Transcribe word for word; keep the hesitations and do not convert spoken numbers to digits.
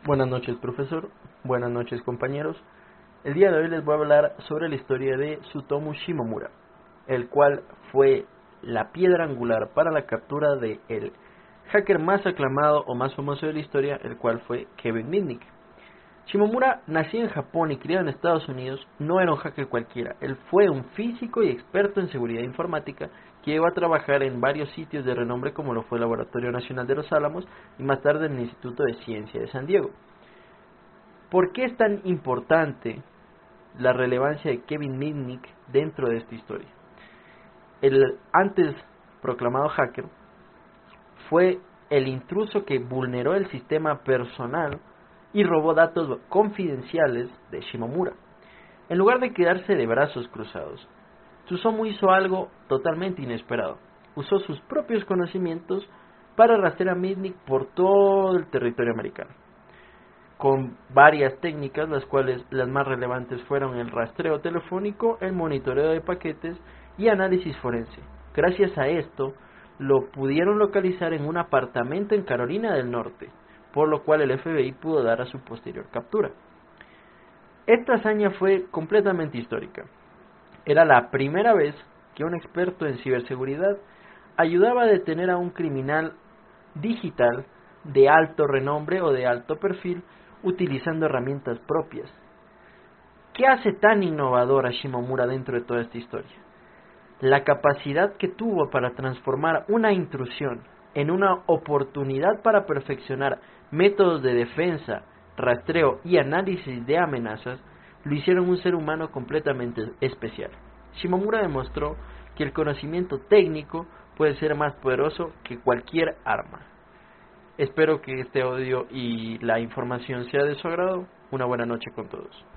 Buenas noches, profesor. Buenas noches, compañeros. El día de hoy les voy a hablar sobre la historia de Tsutomu Shimomura, el cual fue la piedra angular para la captura de el hacker más aclamado o más famoso de la historia, el cual fue Kevin Mitnick. Shimomura, nacido en Japón y criado en Estados Unidos, no era un hacker cualquiera. Él fue un físico y experto en seguridad informática que llegó a trabajar en varios sitios de renombre como lo fue el Laboratorio Nacional de los Álamos y más tarde en el Instituto de Ciencia de San Diego. ¿Por qué es tan importante la relevancia de Kevin Mitnick dentro de esta historia? El antes proclamado hacker fue el intruso que vulneró el sistema personal y robó datos confidenciales de Shimomura. En lugar de quedarse de brazos cruzados, Tsutomu hizo algo totalmente inesperado. Usó sus propios conocimientos para rastrear a Mitnick por todo el territorio americano, con varias técnicas, las cuales las más relevantes fueron el rastreo telefónico, el monitoreo de paquetes y análisis forense. Gracias a esto, lo pudieron localizar en un apartamento en Carolina del Norte, por lo cual el F B I pudo dar a su posterior captura. Esta hazaña fue completamente histórica. Era la primera vez que un experto en ciberseguridad ayudaba a detener a un criminal digital de alto renombre o de alto perfil utilizando herramientas propias. ¿Qué hace tan innovador a Shimomura dentro de toda esta historia? La capacidad que tuvo para transformar una intrusión en una oportunidad para perfeccionar métodos de defensa, rastreo y análisis de amenazas lo hicieron un ser humano completamente especial. Shimomura demostró que el conocimiento técnico puede ser más poderoso que cualquier arma. Espero que este audio y la información sea de su agrado. Una buena noche con todos.